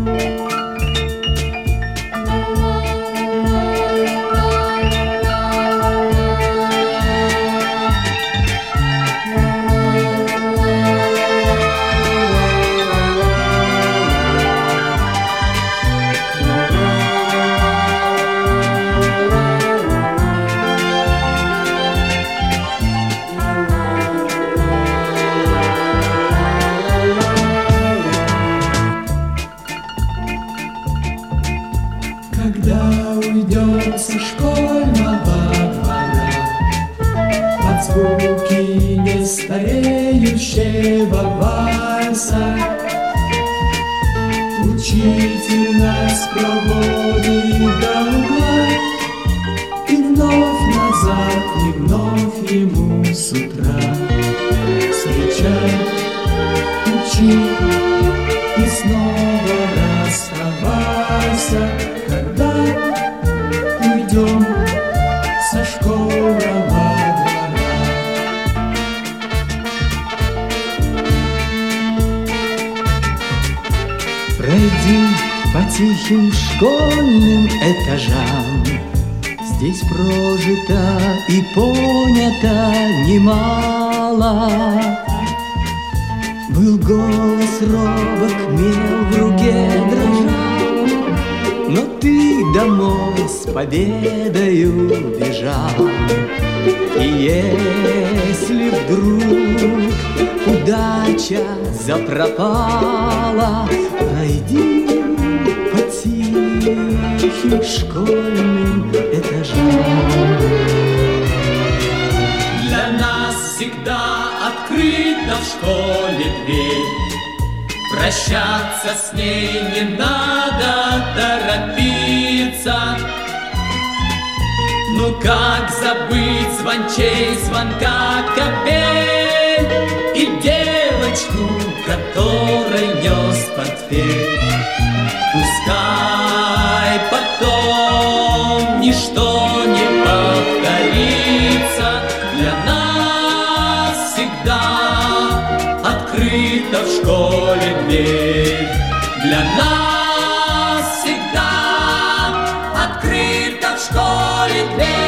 Когда уйдем со школьного двора под звуки нестареющего вальса, учитель нас проводит до угла, и вновь назад, и вновь ему с утра встречать, учить и снова расставайся. Когда уйдем со школьного двора. Пройди по тихим школьным этажам, здесь прожито и понято немало. Был голос робок, мел в руке дрожал, но ты домой с победою бежал. И если вдруг удача запропала, пройди по тихим школьным этажам. Для нас всегда открыта в школе дверь, прощаться с ней не надо торопиться. Ну как забыть звончей звонка капель и девочку, которой нес портфель? Пускай потом ничто не повторится, для нас всегда открыта в школе дверь. Для нас всегда открыта в школе дверь.